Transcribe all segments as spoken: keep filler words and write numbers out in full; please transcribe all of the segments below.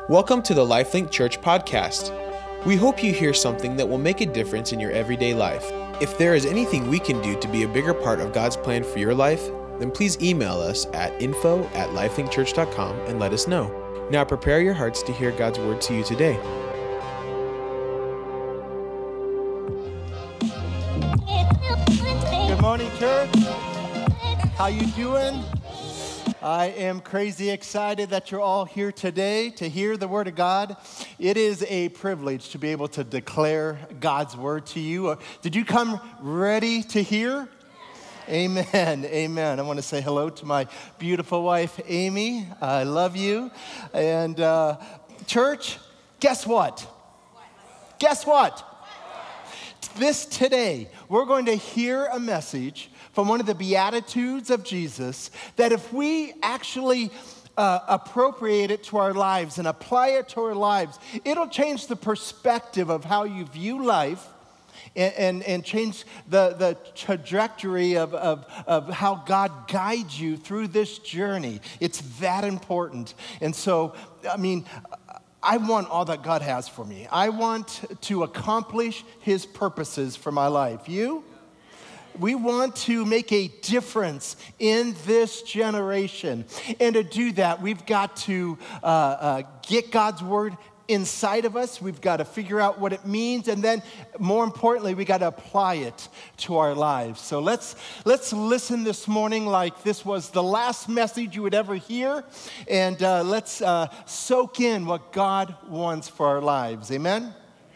Welcome to the LifeLink Church podcast. We hope you hear something that will make a difference in your everyday life. If there is anything we can do to be a bigger part of God's plan for your life, then please email us at info at lifelink church dot com and let us know. Now prepare your hearts to hear God's word to you today. Good morning, church. How you doing? I am crazy excited that you're all here today to hear the word of God. It is a privilege to be able to declare God's word to you. Uh, Did you come ready to hear? Amen, amen. I want to say hello to my beautiful wife, Amy. I love you. And uh, church, guess what? Guess what? This today, we're going to hear a message from one of the Beatitudes of Jesus that if we actually uh, appropriate it to our lives and apply it to our lives, it'll change the perspective of how you view life and, and, and change the, the trajectory of, of, of how God guides you through this journey. It's that important. And so, I mean, I want all that God has for me. I want to accomplish His purposes for my life. You? We want to make a difference in this generation. And to do that, we've got to uh, uh, get God's word inside of us. We've got to figure out what it means. And then, more importantly, we got to apply it to our lives. So let's, let's listen this morning like this was the last message you would ever hear. And uh, let's uh, soak in what God wants for our lives. Amen?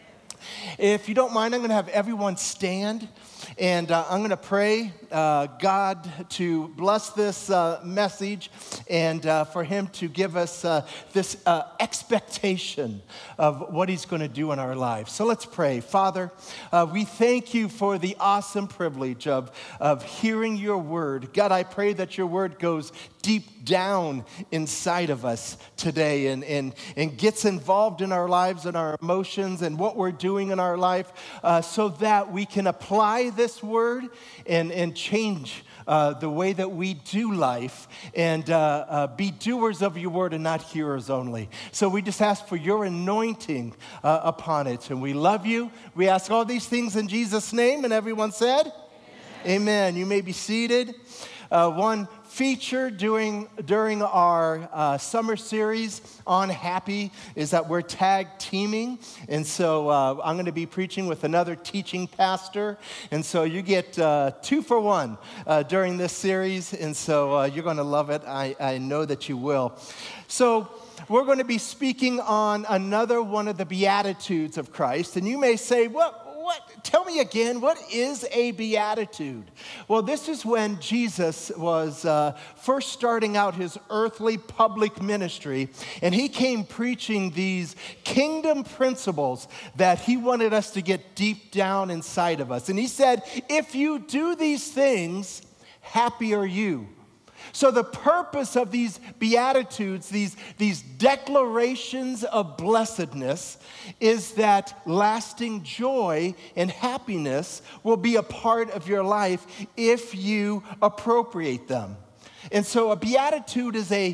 If you don't mind, I'm going to have everyone stand. And uh, I'm going to pray uh, God to bless this uh, message and uh, for Him to give us uh, this uh, expectation of what He's going to do in our lives. So let's pray. Father, uh, we thank You for the awesome privilege of, of hearing Your word. God, I pray that Your word goes deep down inside of us today and, and, and gets involved in our lives and our emotions and what we're doing in our life uh, so that we can apply this word and, and change uh, the way that we do life and uh, uh, be doers of Your word and not hearers only. So we just ask for Your anointing uh, upon it. And we love You. We ask all these things in Jesus' name. And everyone said, Amen. Amen. You may be seated. Uh, one feature during, during our uh, summer series on Happy is that we're tag teaming. And so uh, I'm going to be preaching with another teaching pastor. And so you get uh, two for one uh, during this series. And so uh, you're going to love it. I, I know that you will. So we're going to be speaking on another one of the Beatitudes of Christ. And you may say, what? What? Tell me again, what is a beatitude? Well, this is when Jesus was uh, first starting out His earthly public ministry, and He came preaching these kingdom principles that He wanted us to get deep down inside of us. And He said, if you do these things, happy are you. So the purpose of these Beatitudes, these, these declarations of blessedness, is that lasting joy and happiness will be a part of your life if you appropriate them. And so a beatitude is a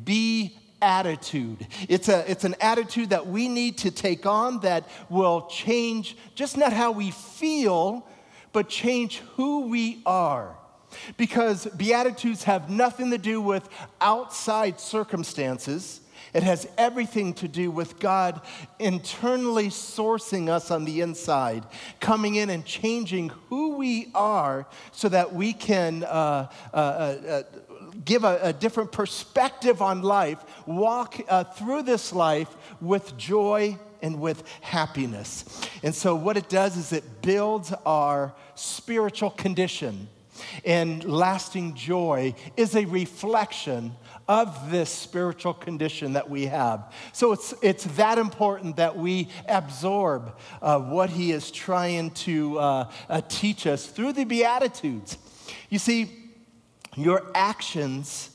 be attitude. It's a it's an attitude that we need to take on that will change just not how we feel, but change who we are. Because Beatitudes have nothing to do with outside circumstances. It has everything to do with God internally sourcing us on the inside, coming in and changing who we are so that we can uh, uh, uh, give a, a different perspective on life, walk uh, through this life with joy and with happiness. And so what it does is it builds our spiritual condition. And lasting joy is a reflection of this spiritual condition that we have. So it's it's that important that we absorb uh, what He is trying to uh, uh, teach us through the Beatitudes. You see, your actions,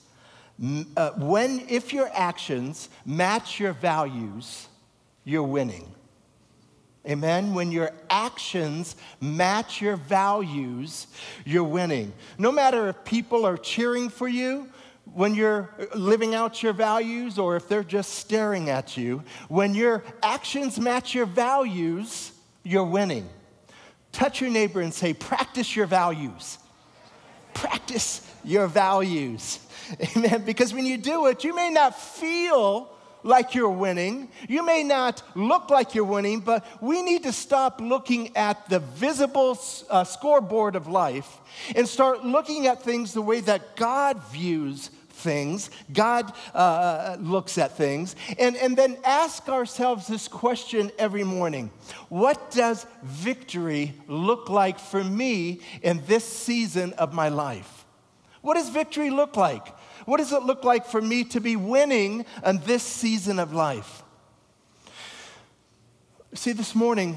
uh, when if your actions match your values, you're winning. Amen? When your actions match your values, you're winning. No matter if people are cheering for you, when you're living out your values or if they're just staring at you, when your actions match your values, you're winning. Touch your neighbor and say, practice your values. Practice your values. Amen. Because when you do it, you may not feel like you're winning. You may not look like you're winning, but we need to stop looking at the visible uh, scoreboard of life and start looking at things the way that God views things, God uh, looks at things, and, and then ask ourselves this question every morning. What does victory look like for me in this season of my life? What does victory look like? What does it look like for me to be winning in this season of life? See, this morning,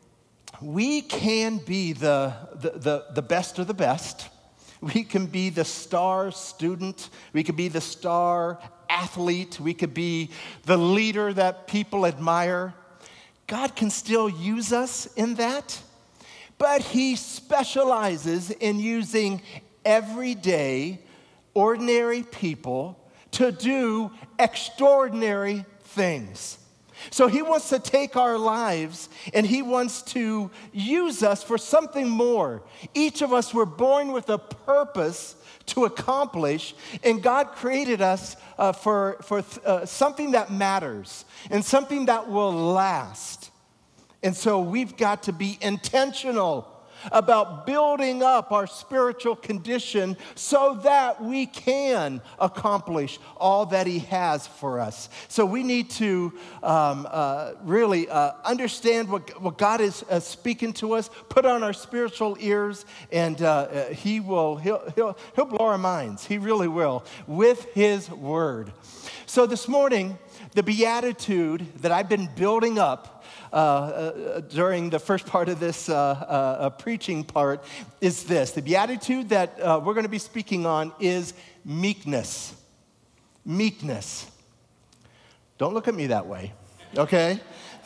we can be the, the, the, the best of the best. We can be the star student. We could be the star athlete. We could be the leader that people admire. God can still use us in that, but He specializes in using everyday, ordinary people to do extraordinary things. So He wants to take our lives and He wants to use us for something more. Each of us were born with a purpose to accomplish, and God created us uh, for, for uh, something that matters and something that will last. And so we've got to be intentional about building up our spiritual condition so that we can accomplish all that He has for us. So we need to um, uh, really uh, understand what, what God is uh, speaking to us, put on our spiritual ears, and uh, uh, He will, he'll, he'll, he'll blow our minds. He really will, with His word. So this morning, the beatitude that I've been building up Uh, uh, during the first part of this uh, uh, uh, preaching part is this. The beatitude that uh, we're going to be speaking on is meekness. Meekness. Don't look at me that way, okay?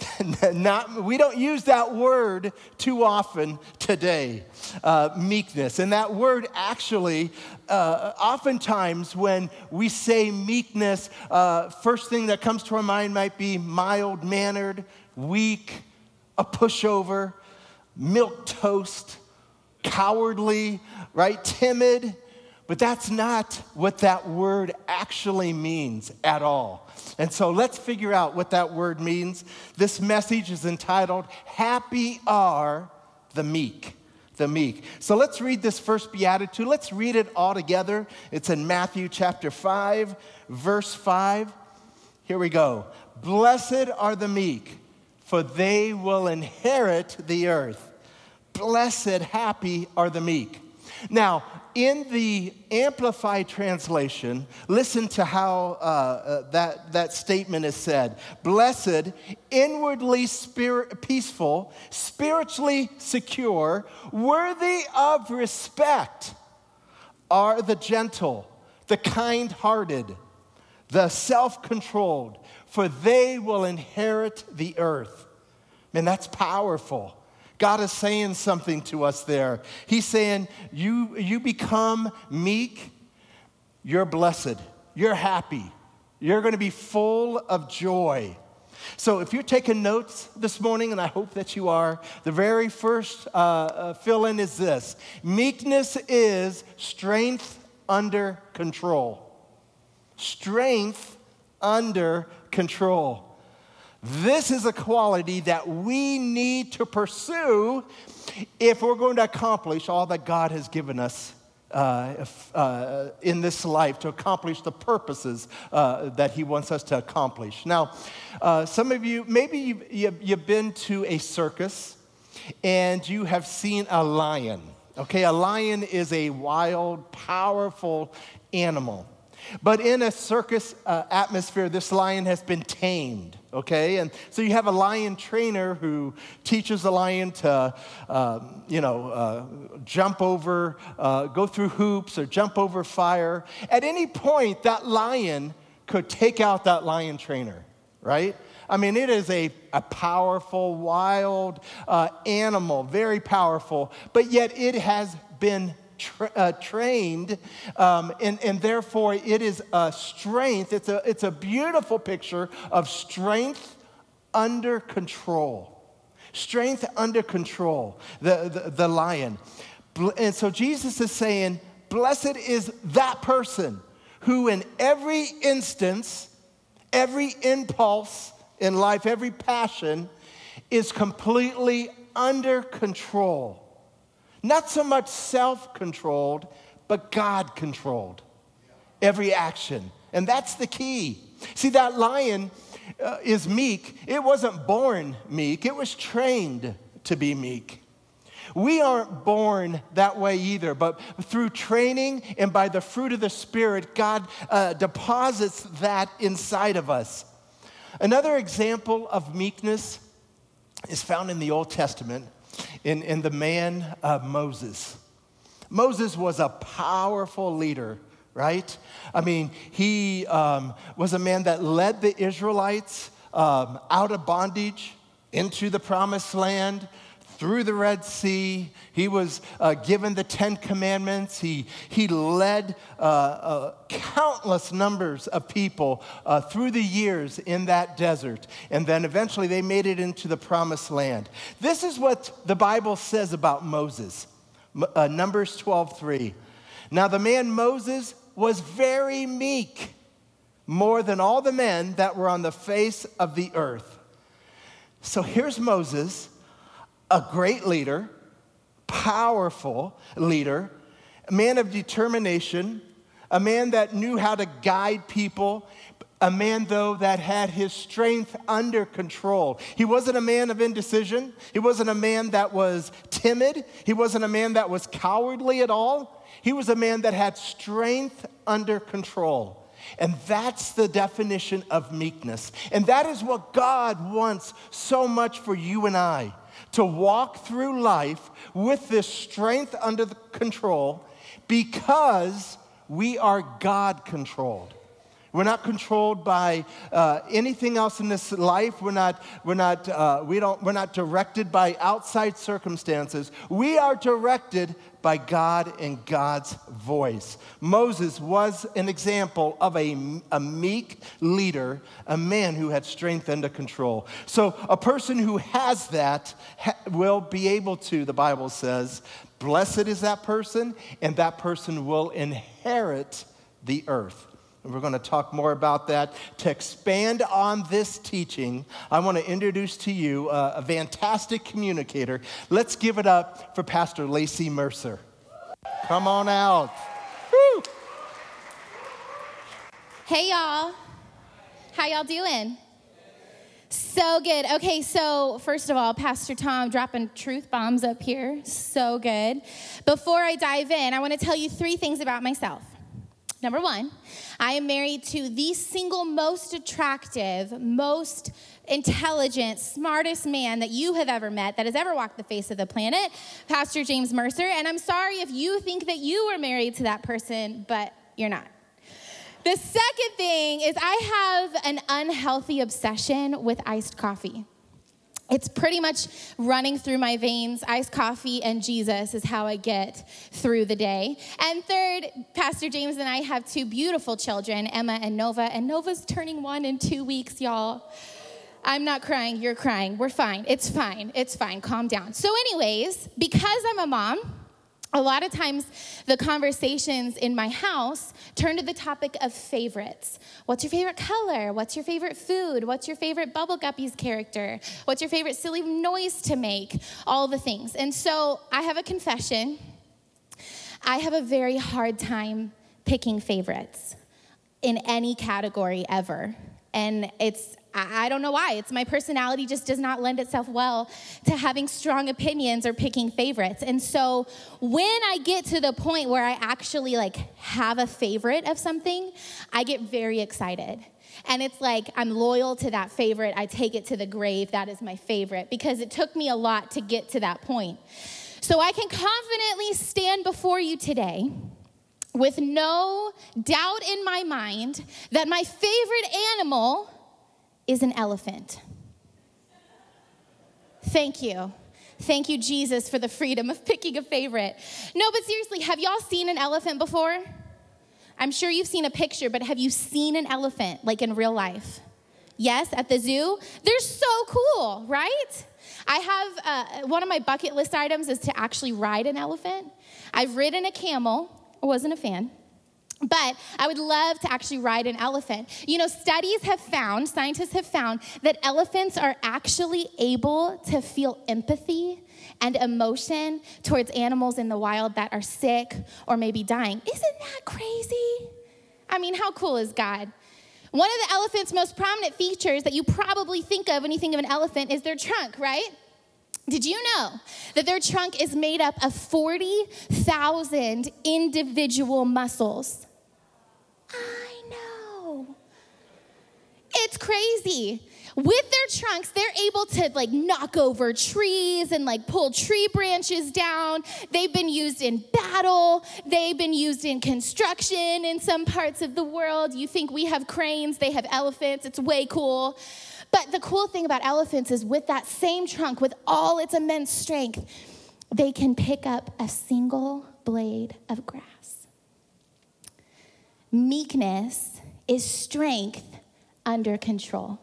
Not, we don't use that word too often today, uh, meekness. And that word actually, uh, oftentimes when we say meekness, uh, first thing that comes to our mind might be mild-mannered, weak, a pushover, milquetoast, cowardly, right, timid. But that's not what that word actually means at all. And so let's figure out what that word means. This message is entitled, Happy Are the Meek. The meek. So let's read this first beatitude. Let's read it all together. It's in Matthew chapter five, verse five. Here we go. Blessed are the meek, for they will inherit the earth. Blessed, happy are the meek. Now, in the Amplified translation, listen to how uh, uh, that, that statement is said. Blessed, inwardly spirit, peaceful, spiritually secure, worthy of respect are the gentle, the kind-hearted, the self-controlled, for they will inherit the earth. Man, that's powerful. God is saying something to us there. He's saying, you, you become meek, you're blessed, you're happy, you're going to be full of joy. So if you're taking notes this morning, and I hope that you are, the very first uh, uh, fill-in is this. Meekness is strength under control. Strength under control. This is a quality that we need to pursue if we're going to accomplish all that God has given us uh, if, uh, in this life, to accomplish the purposes uh, that He wants us to accomplish. Now, uh, some of you, maybe you've, you've been to a circus and you have seen a lion. Okay, a lion is a wild, powerful animal. But in a circus uh, atmosphere, this lion has been tamed, okay? And so you have a lion trainer who teaches the lion to, uh, you know, uh, jump over, uh, go through hoops or jump over fire. At any point, that lion could take out that lion trainer, right? I mean, it is a, a powerful, wild uh, animal, very powerful, but yet it has been tra- uh, trained, um, and, and therefore it is a strength. It's a, it's a beautiful picture of strength under control. Strength under control, the, the, the lion. And so Jesus is saying, blessed is that person who in every instance, every impulse in life, every passion is completely under control. Not so much self-controlled, but God-controlled. Every action. And that's the key. See, that lion uh, is meek. It wasn't born meek. It was trained to be meek. We aren't born that way either, but through training and by the fruit of the Spirit, God uh, deposits that inside of us. Another example of meekness is found in the Old Testament in, in the man uh, Moses. Moses was a powerful leader, right? I mean, he um, was a man that led the Israelites um, out of bondage into the promised land, through the Red Sea. He was uh, given the Ten Commandments. He, he led uh, uh, countless numbers of people uh, through the years in that desert. And then eventually they made it into the promised land. This is what the Bible says about Moses. Uh, Numbers twelve three. Now the man Moses was very meek, more than all the men that were on the face of the earth. So here's Moses, a great leader, powerful leader, a man of determination, a man that knew how to guide people, a man, though, that had his strength under control. He wasn't a man of indecision. He wasn't a man that was timid. He wasn't a man that was cowardly at all. He was a man that had strength under control. And that's the definition of meekness. And that is what God wants so much for you and I. To walk through life with this strength under the control because we are God-controlled. We're not controlled by uh, anything else in this life. We're not, we're not, uh, we don't, we're not directed by outside circumstances. We are directed by God and God's voice. Moses was an example of a, a meek leader, a man who had strength under control. So a person who has that ha- will be able to, the Bible says, blessed is that person, and that person will inherit the earth. And we're going to talk more about that. To expand on this teaching, I want to introduce to you uh, a fantastic communicator. Let's give it up for Pastor Lacey Mercer. Come on out. Woo. Hey, y'all. How y'all doing? So good. Okay, so first of all, Pastor Tom dropping truth bombs up here. So good. Before I dive in, I want to tell you three things about myself. Number one, I am married to the single most attractive, most intelligent, smartest man that you have ever met, that has ever walked the face of the planet, Pastor James Mercer. And I'm sorry if you think that you were married to that person, but you're not. The second thing is I have an unhealthy obsession with iced coffee. It's pretty much running through my veins. Iced coffee and Jesus is how I get through the day. And third, Pastor James and I have two beautiful children, Emma and Nova. And Nova's turning one in two weeks, y'all. I'm not crying. You're crying. We're fine. It's fine. It's fine. Calm down. So anyways, because I'm a mom, a lot of times the conversations in my house turn to the topic of favorites. What's your favorite color? What's your favorite food? What's your favorite Bubble Guppies character? What's your favorite silly noise to make? All the things. And so I have a confession. I have a very hard time picking favorites in any category ever. And it's, I don't know why. It's my personality just does not lend itself well to having strong opinions or picking favorites. And so when I get to the point where I actually like have a favorite of something, I get very excited. And it's like I'm loyal to that favorite. I take it to the grave. That is my favorite because it took me a lot to get to that point. So I can confidently stand before you today with no doubt in my mind that my favorite animal is an elephant. Thank you. Thank you, Jesus, for the freedom of picking a favorite. No, but seriously, have y'all seen an elephant before? I'm sure you've seen a picture, but have you seen an elephant, like in real life? Yes, at the zoo? They're so cool, right? I have, uh, one of my bucket list items is to actually ride an elephant. I've ridden a camel. I wasn't a fan. But I would love to actually ride an elephant. You know, studies have found, scientists have found, that elephants are actually able to feel empathy and emotion towards animals in the wild that are sick or maybe dying. Isn't that crazy? I mean, how cool is God? One of the elephant's most prominent features that you probably think of when you think of an elephant is their trunk, right? Did you know that their trunk is made up of forty thousand individual muscles? I know. It's crazy. With their trunks, they're able to like knock over trees and like pull tree branches down. They've been used in battle. They've been used in construction in some parts of the world. You think we have cranes, they have elephants. It's way cool. But the cool thing about elephants is with that same trunk, with all its immense strength, they can pick up a single blade of grass. Meekness is strength under control.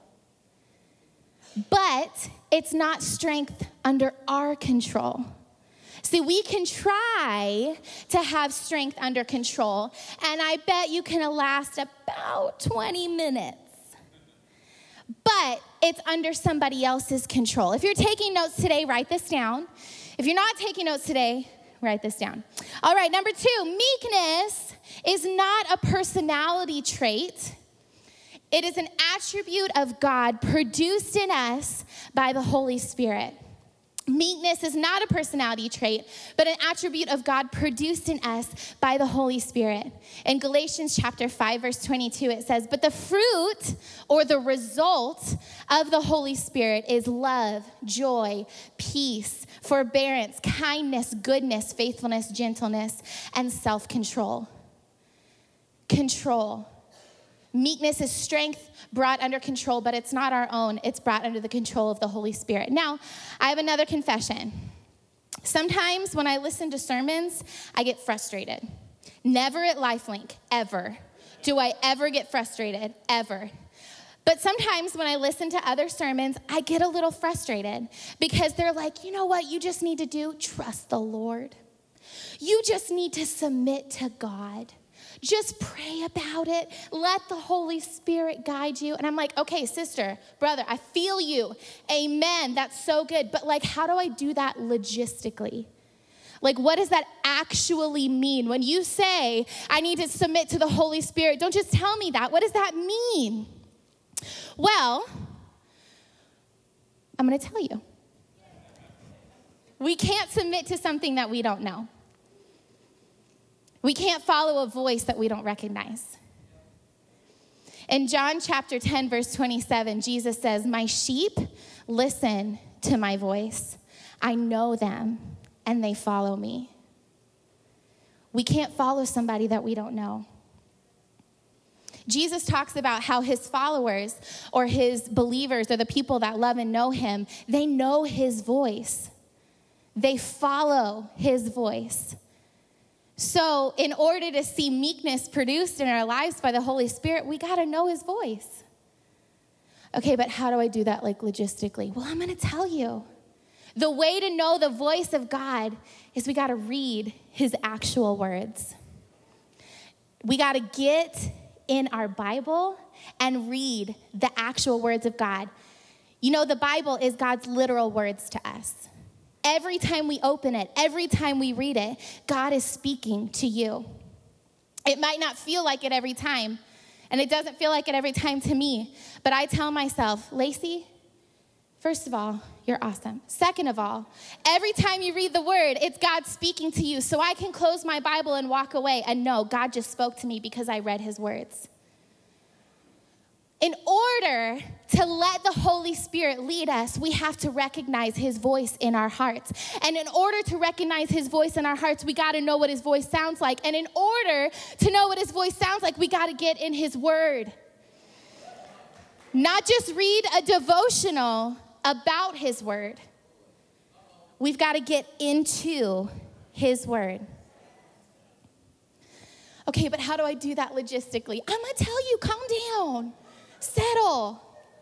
But it's not strength under our control. See, we can try to have strength under control, and I bet you can last about twenty minutes. But it's under somebody else's control. If you're taking notes today, write this down. If you're not taking notes today, write this down. All right, number two, meekness is not a personality trait. It is an attribute of God produced in us by the Holy Spirit. Meekness is not a personality trait, but an attribute of God produced in us by the Holy Spirit. In Galatians chapter five, verse twenty-two, it says, "But the fruit or the result of the Holy Spirit is love, joy, peace, forbearance, kindness, goodness, faithfulness, gentleness, and self-control." Control. Meekness is strength brought under control, but it's not our own. It's brought under the control of the Holy Spirit. Now, I have another confession. Sometimes when I listen to sermons, I get frustrated. Never at LifeLink, ever, do I ever get frustrated, ever. But sometimes when I listen to other sermons, I get a little frustrated because they're like, you know what you just need to do? Trust the Lord. You just need to submit to God. Just pray about it. Let the Holy Spirit guide you. And I'm like, okay, sister, brother, I feel you. Amen. That's so good. But like, how do I do that logistically? Like, what does that actually mean? When you say, I need to submit to the Holy Spirit, don't just tell me that. What does that mean? Well, I'm going to tell you. We can't submit to something that we don't know. We can't follow a voice that we don't recognize. In John chapter ten, verse twenty-seven, Jesus says, "My sheep listen to my voice. I know them, and they follow me." We can't follow somebody that we don't know. Jesus talks about how his followers or his believers or the people that love and know him, they know his voice. They follow his voice. So in order to see meekness produced in our lives by the Holy Spirit, we got to know his voice. Okay, but how do I do that, like, logistically? Well, I'm going to tell you. The way to know the voice of God is we got to read his actual words. We got to get in our Bible and read the actual words of God. You know, the Bible is God's literal words to us. Every time we open it, every time we read it, God is speaking to you. It might not feel like it every time, and it doesn't feel like it every time to me, but I tell myself, Lacey, first of all, you're awesome. Second of all, every time you read the word, it's God speaking to you, so I can close my Bible and walk away and know God just spoke to me because I read his words. In order to let the Holy Spirit lead us, we have to recognize his voice in our hearts. And in order to recognize his voice in our hearts, we got to know what his voice sounds like. And in order to know what his voice sounds like, we got to get in his word. Not just read a devotional about his word. we've got to get into his word. Okay, but how do I do that logistically? I'm going to tell you, calm down, settle.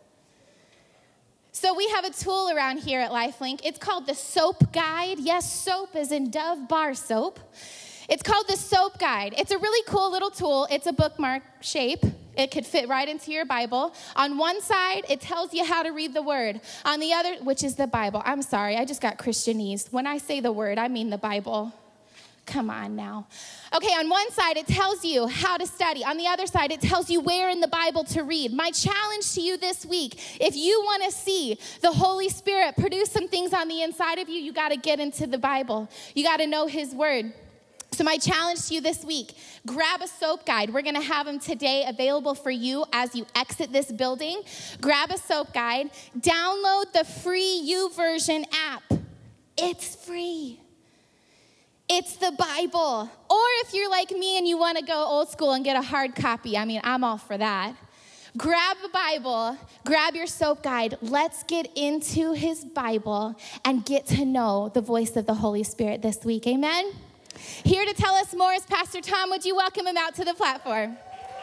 So we have a tool around here at LifeLink. It's called the SOAP Guide. Yes, soap is in Dove bar soap. It's called the SOAP Guide. It's a really cool little tool. It's a bookmark shape. It could fit right into your Bible. On one side, it tells you how to read the word. On the other, which is the Bible. I'm sorry, I just got Christianese. When I say the word, I mean the Bible. Come on now. Okay, on one side, it tells you how to study. On the other side, it tells you where in the Bible to read. My challenge to you this week, if you want to see the Holy Spirit produce some things on the inside of you, you got to get into the Bible. You got to know his word. So my challenge to you this week, grab a SOAP guide. We're going to have them today available for you as you exit this building. Grab a SOAP guide. Download the free YouVersion app. It's free. It's the Bible. Or if you're like me and you want to go old school and get a hard copy, I mean, I'm all for that. Grab a Bible, grab your SOAP guide. Let's get into his Bible and get to know the voice of the Holy Spirit this week. Amen? Here to tell us more is Pastor Tom. Would you welcome him out to the platform?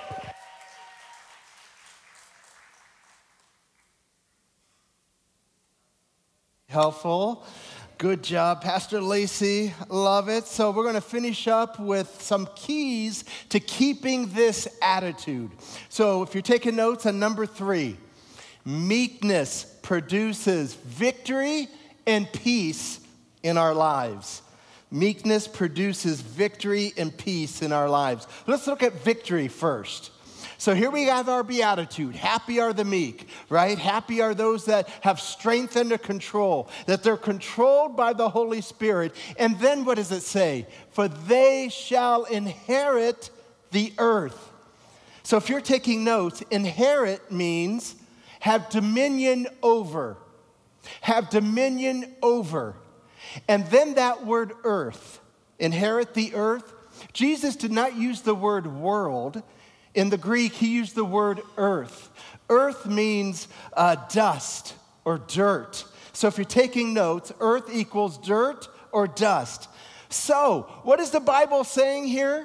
Helpful. Good job, Pastor Lacey. Love it. So we're going to finish up with some keys to keeping this attitude. So if you're taking notes on number three, meekness produces victory and peace in our lives. Meekness produces victory and peace in our lives. Let's look at victory first. So here we have our beatitude. Happy are the meek, right? Happy are those that have strength under control, that they're controlled by the Holy Spirit. And then what does it say? For they shall inherit the earth. So if you're taking notes, inherit means have dominion over. Have dominion over. And then that word earth, inherit the earth. Jesus did not use the word world. In the Greek, he used the word earth. Earth means uh, dust or dirt. So if you're taking notes, earth equals dirt or dust. So what is the Bible saying here?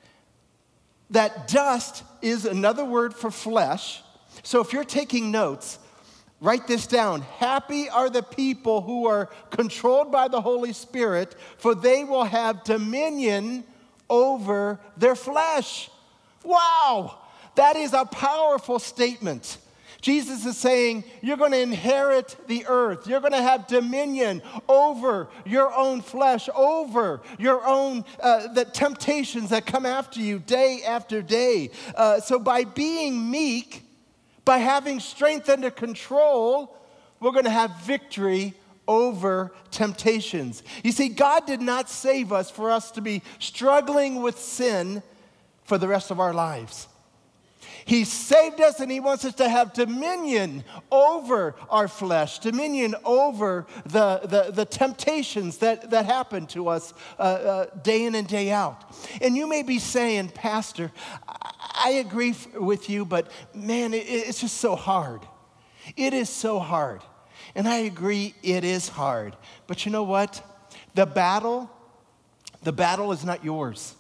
That dust is another word for flesh. So if you're taking notes, write this down. Happy are the people who are controlled by the Holy Spirit, for they will have dominion over their flesh. Wow, that is a powerful statement. Jesus is saying, you're going to inherit the earth. You're going to have dominion over your own flesh, over your own, uh, the temptations that come after you day after day. Uh, so by being meek, by having strength under control, we're going to have victory over temptations. You see, God did not save us for us to be struggling with sin for the rest of our lives. He saved us and he wants us to have dominion over our flesh, dominion over the, the, the temptations that, that happen to us uh, uh, day in and day out. And you may be saying, Pastor, I, I agree f- with you, but man, it, it's just so hard. It is so hard. And I agree, it is hard. But you know what? The battle, the battle is not yours.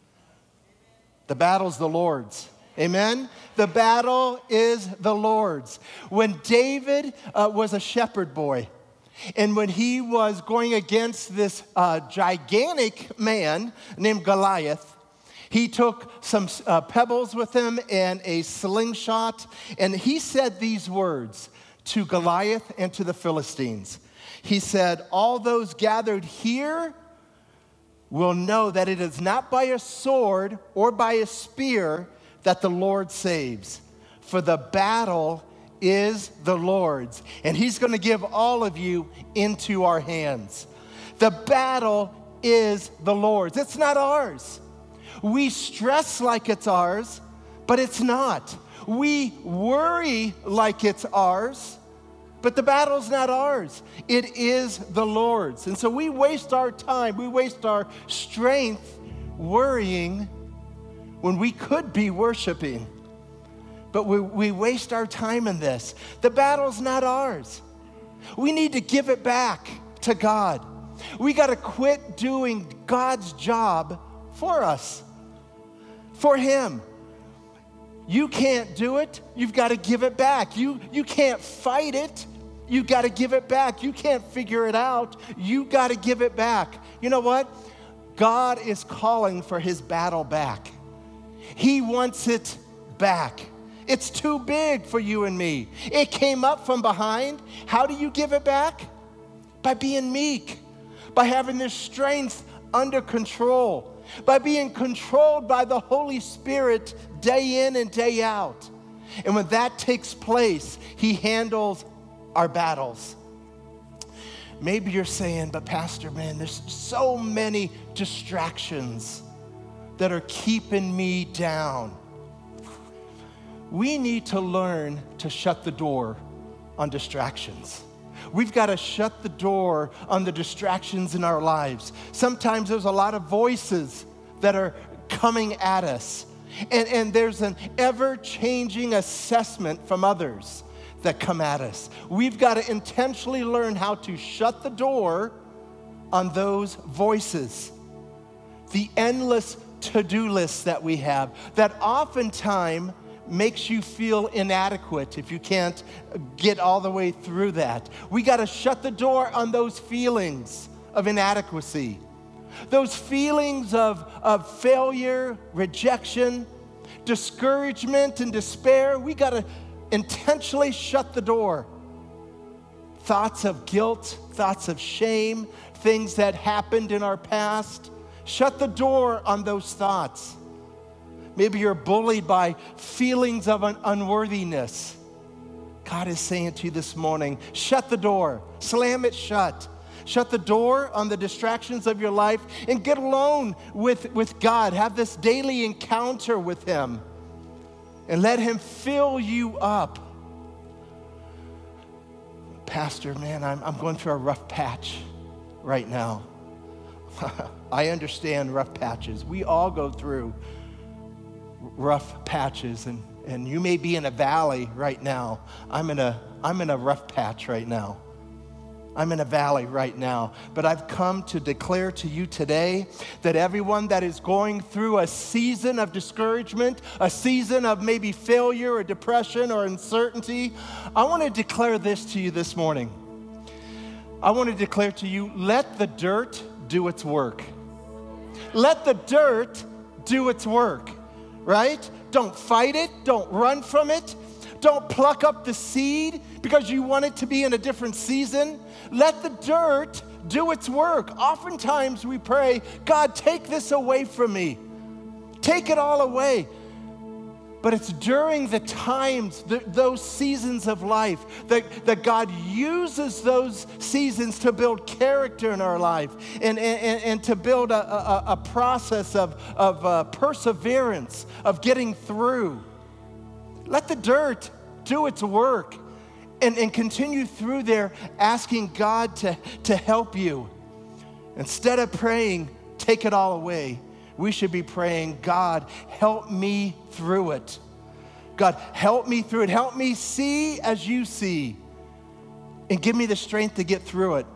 The battle's the Lord's. Amen? The battle is the Lord's. When David uh, was a shepherd boy, and when he was going against this uh, gigantic man named Goliath, he took some uh, pebbles with him and a slingshot, and he said these words to Goliath and to the Philistines. He said, all those gathered here will know that it is not by a sword or by a spear that the Lord saves, for the battle is the Lord's, and he's going to give all of you into our hands. The battle is the Lord's. It's not ours. We stress like it's ours, but it's not. We worry like it's ours, but the battle's not ours. It is the Lord's. And so we waste our time, we waste our strength worrying when we could be worshiping. But we, we waste our time in this. The battle's not ours. We need to give it back to God. We got to quit doing God's job for us, for Him. You can't do it. You've got to give it back. You, you can't fight it. You've got to give it back. You can't figure it out. You got to give it back. You know what? God is calling for His battle back. He wants it back. It's too big for you and me. It came up from behind. How do you give it back? By being meek, by having this strength under control, by being controlled by the Holy Spirit day in and day out. And when that takes place, He handles our battles. Maybe you're saying, but Pastor, man, there's so many distractions that are keeping me down. We need to learn to shut the door on distractions. We've got to shut the door on the distractions in our lives. Sometimes there's a lot of voices that are coming at us. And, and there's an ever-changing assessment from others that come at us. We've got to intentionally learn how to shut the door on those voices. The endless to-do lists that we have that oftentimes makes you feel inadequate if you can't get all the way through that. We got to shut the door on those feelings of inadequacy, those feelings of, of failure, rejection, discouragement, and despair. We got to intentionally shut the door. Thoughts of guilt, thoughts of shame, things that happened in our past. Shut the door on those thoughts. Maybe you're bullied by feelings of un- unworthiness. God is saying to you this morning, shut the door, slam it shut. Shut the door on the distractions of your life and get alone with, with God. Have this daily encounter with Him and let Him fill you up. Pastor, man, I'm, I'm going through a rough patch right now. I understand rough patches. We all go through rough patches, and, and you may be in a valley right now. I'm in a, I'm in a rough patch right now. I'm in a valley right now, but I've come to declare to you today that everyone that is going through a season of discouragement, a season of maybe failure or depression or uncertainty, I want to declare this to you this morning. I want to declare to you, let the dirt do its work. Let the dirt do its work, right? Don't fight it. Don't run from it. Don't pluck up the seed because you want it to be in a different season. Let the dirt do its work. Oftentimes we pray, God, take this away from me. Take it all away. But it's during the times, the, those seasons of life, that, that God uses those seasons to build character in our life and, and, and to build a, a, a process of, of uh, perseverance, of getting through. Let the dirt do its work and, and continue through there asking God to, to help you. Instead of praying, take it all away, we should be praying, God, help me through it. God, help me through it. Help me see as you see and give me the strength to get through it.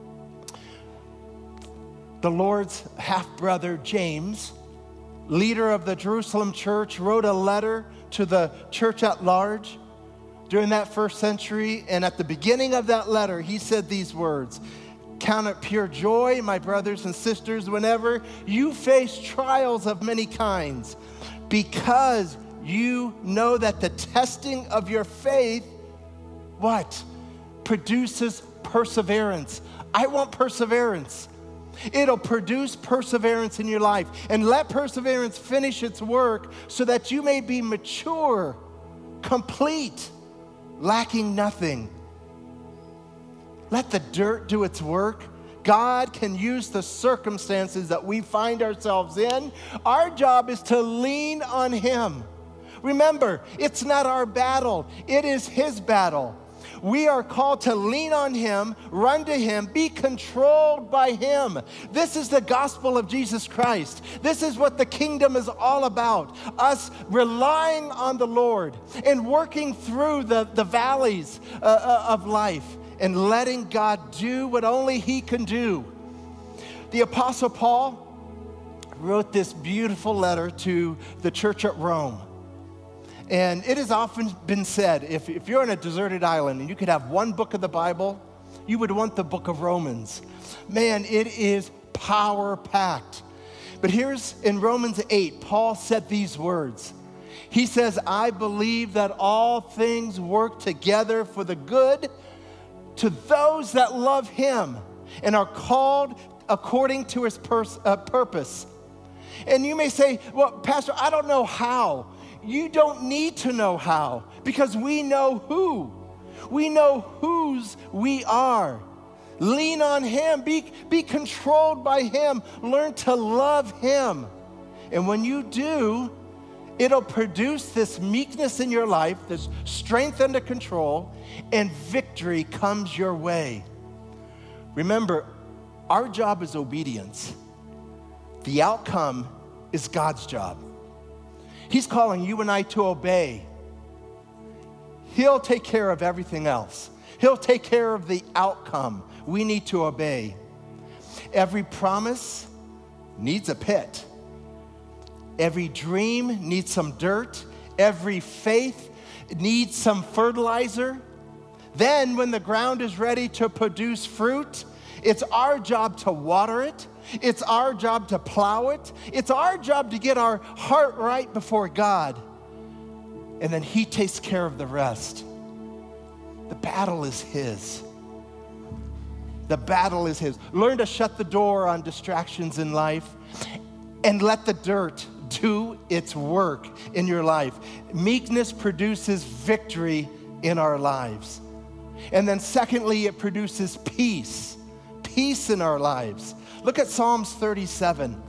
The Lord's half-brother, James, leader of the Jerusalem church, wrote a letter to the church at large during that first century. And at the beginning of that letter, he said these words, "Count it pure joy, my brothers and sisters, whenever you face trials of many kinds, because you know that the testing of your faith, what? Produces perseverance." I want perseverance. It'll produce perseverance in your life. And let perseverance finish its work so that you may be mature, complete, lacking nothing. Let the dirt do its work. God can use the circumstances that we find ourselves in. Our job is to lean on Him. Remember, it's not our battle. It is His battle. We are called to lean on Him, run to Him, be controlled by Him. This is the gospel of Jesus Christ. This is what the kingdom is all about. Us relying on the Lord and working through the, the valleys uh, of life and letting God do what only He can do. The Apostle Paul wrote this beautiful letter to the church at Rome. And it has often been said, if, if you're on a deserted island and you could have one book of the Bible, you would want the book of Romans. Man, it is power-packed. But here's in Romans eight, Paul said these words. He says, I believe that all things work together for the good to those that love Him and are called according to His pers- uh, purpose. And you may say, well, Pastor, I don't know how. You don't need to know how, because we know who. We know whose we are. Lean on Him. Be, be controlled by Him. Learn to love Him. And when you do, it'll produce this meekness in your life, this strength under control, and victory comes your way. Remember, our job is obedience. The outcome is God's job. He's calling you and I to obey. He'll take care of everything else. He'll take care of the outcome. We need to obey. Every promise needs a pit. Every dream needs some dirt. Every faith needs some fertilizer. Then when the ground is ready to produce fruit, it's our job to water it. It's our job to plow it. It's our job to get our heart right before God. And then He takes care of the rest. The battle is His. The battle is His. Learn to shut the door on distractions in life and let the dirt do its work in your life. Meekness produces victory in our lives. And then secondly, it produces peace. Peace in our lives. Look at Psalms thirty-seven.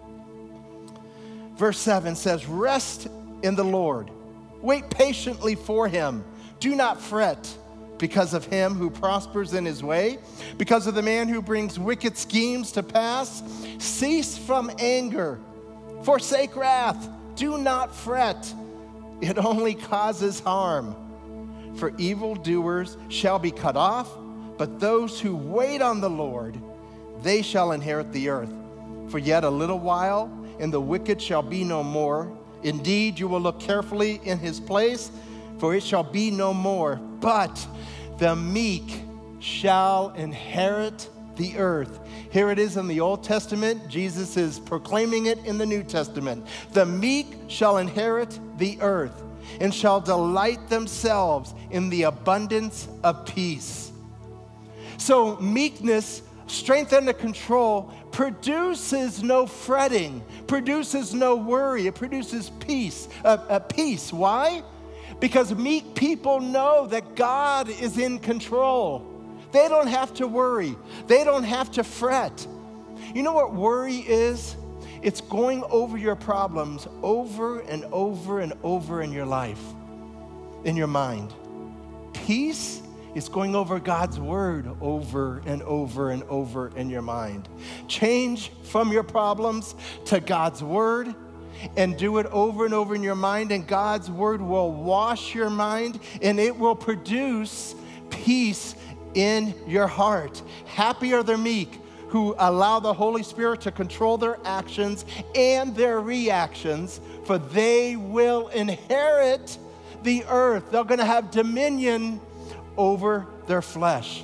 Verse seven says, rest in the Lord. Wait patiently for Him. Do not fret because of him who prospers in his way, because of the man who brings wicked schemes to pass. Cease from anger. Forsake wrath. Do not fret. It only causes harm. For evildoers shall be cut off, but those who wait on the Lord, they shall inherit the earth. For yet a little while, and the wicked shall be no more. Indeed, you will look carefully in his place, for it shall be no more. But the meek shall inherit the earth. Here it is in the Old Testament. Jesus is proclaiming it in the New Testament. The meek shall inherit the earth and shall delight themselves in the abundance of peace. So meekness, strength under control, produces no fretting, produces no worry. It produces peace. Uh, uh, peace. Why? Because meek people know that God is in control. They don't have to worry. They don't have to fret. You know what worry is? It's going over your problems over and over and over in your life, in your mind. Peace is going over God's word over and over and over in your mind. Change from your problems to God's word and do it over and over in your mind, and God's word will wash your mind and it will produce peace in your heart. Happy are the meek who allow the Holy Spirit to control their actions and their reactions, for they will inherit the earth. They're going to have dominion over their flesh.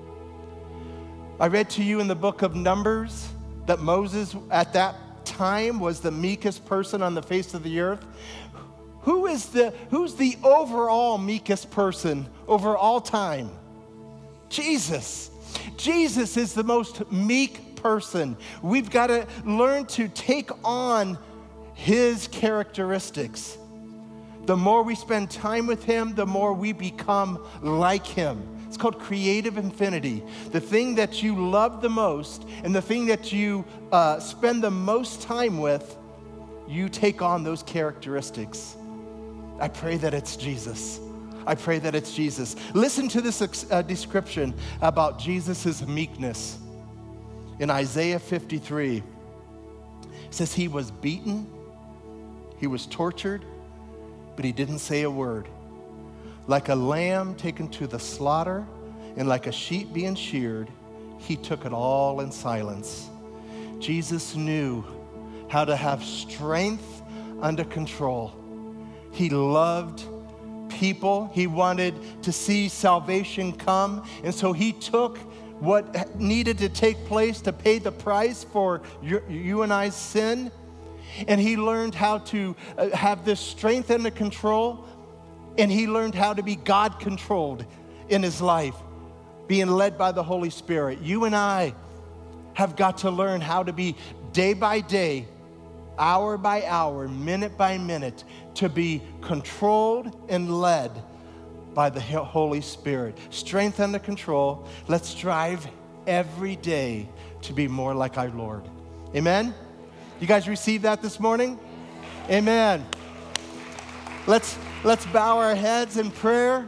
I read to you in the book of Numbers that Moses at that time was the meekest person on the face of the earth. Who is the, who's the overall meekest person over all time? Jesus. Jesus is the most meek person. We've got to learn to take on his characteristics. The more we spend time with him, the more we become like him. It's called creative infinity. The thing that you love the most and the thing that you uh, spend the most time with, you take on those characteristics. I pray that it's Jesus. I pray that it's Jesus. Listen to this uh, description about Jesus' meekness. In Isaiah fifty-three, it says he was beaten, he was tortured, but he didn't say a word. Like a lamb taken to the slaughter, And like a sheep being sheared, he took it all in silence. Jesus knew how to have strength under control. He loved people. He wanted to see salvation come. And so he took what needed to take place to pay the price for you, you and I's sin. And he learned how to uh, have this strength under control. And he learned how to be God-controlled in his life, being led by the Holy Spirit. You and I have got to learn how to be day by day, hour by hour, minute by minute, to be controlled and led by the Holy Spirit. Strength under control. Let's strive every day to be more like our Lord. Amen? You guys receive that this morning? Amen. Let's, let's bow our heads in prayer.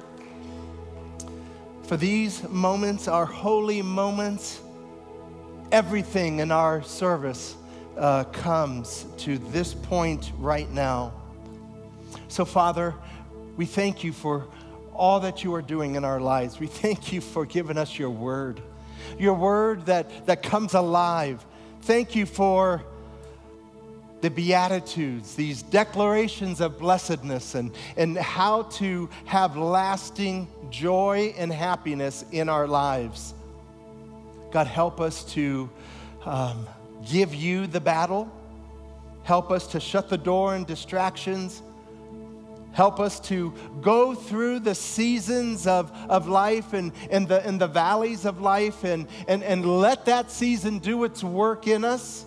For these moments are holy moments. Everything in our service uh, comes to this point right now. So, Father, we thank you for all that you are doing in our lives. We thank you for giving us your word, your word that, that comes alive. Thank you for the Beatitudes, these declarations of blessedness, and, and how to have lasting joy and happiness in our lives. God, help us to um, give you the battle. Help us to shut the door on distractions. Help us to go through the seasons of, of life and, and, the, and the valleys of life and, and, and let that season do its work in us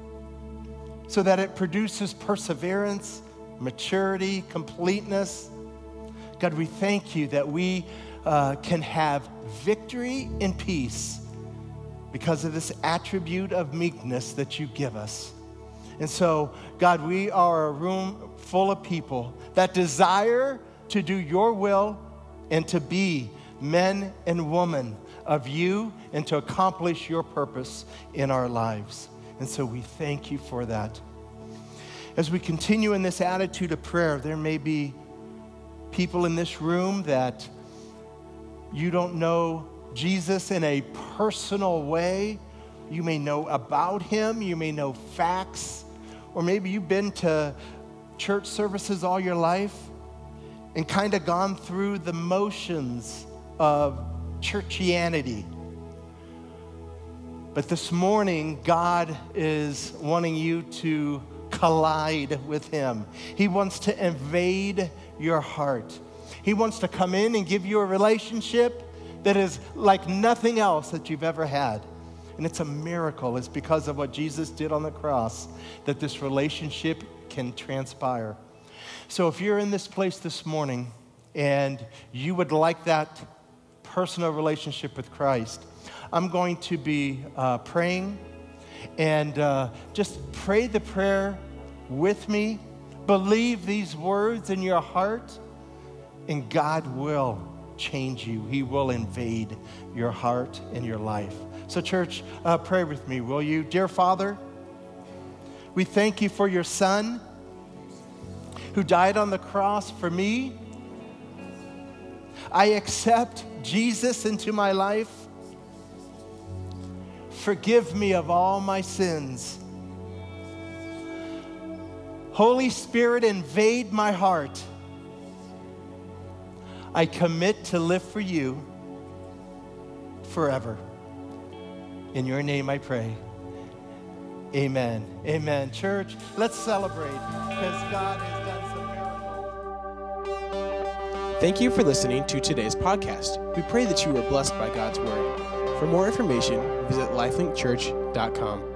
so that it produces perseverance, maturity, completeness. God, we thank you that we uh, can have victory and peace because of this attribute of meekness that you give us. And so, God, we are a room full of people that desire to do your will and to be men and women of you and to accomplish your purpose in our lives. And so we thank you for that. As we continue in this attitude of prayer, there may be people in this room that you don't know Jesus in a personal way. You may know about him, you may know facts, or maybe you've been to church services all your life and kind of gone through the motions of churchianity. But this morning, God is wanting you to collide with him. He wants to invade your heart. He wants to come in and give you a relationship that is like nothing else that you've ever had. And it's a miracle. It's because of what Jesus did on the cross that this relationship can transpire. So if you're in this place this morning and you would like that personal relationship with Christ, I'm going to be uh, praying, and uh, just pray the prayer with me. Believe these words in your heart, and God will change you. He will invade your heart and your life. So church, uh, pray with me, will you? Dear Father, we thank you for your Son who died on the cross for me. I accept Jesus into my life. Forgive me of all my sins. Holy Spirit, invade my heart. I commit to live for you forever. In your name I pray. Amen. Amen. Church, let's celebrate because God has done some miracles. Thank you for listening to today's podcast. We pray that you were blessed by God's word. For more information, visit lifelink church dot com.